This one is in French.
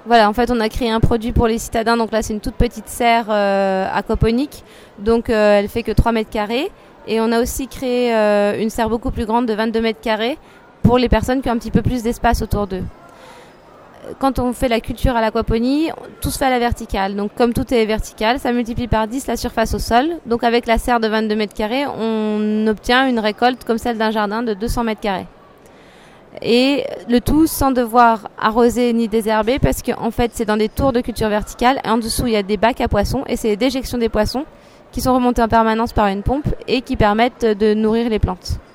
Voilà, en fait, on a créé un produit pour les citadins. Donc là, c'est une toute petite serre aquaponique. Donc, elle fait que 3 mètres carrés. Et on a aussi créé une serre beaucoup plus grande de 22 mètres carrés pour les personnes qui ont un petit peu plus d'espace autour d'eux. Quand on fait la culture à l'aquaponie, tout se fait à la verticale. Donc, comme tout est vertical, ça multiplie par 10 la surface au sol. Donc, avec la serre de 22 mètres carrés, on obtient une récolte comme celle d'un jardin de 200 mètres carrés. Et le tout sans devoir arroser ni désherber parce qu'en fait c'est dans des tours de culture verticale et en dessous il y a des bacs à poissons et c'est les déjections des poissons qui sont remontées en permanence par une pompe et qui permettent de nourrir les plantes.